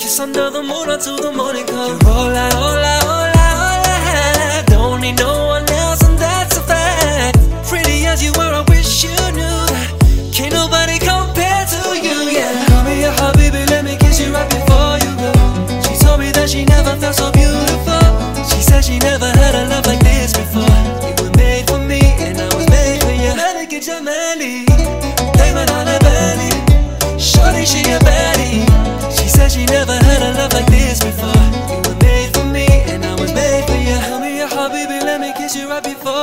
kiss under the moon until the morning comes. You're all I don't need no one else, and that's a fact. Pretty as you are, I wish you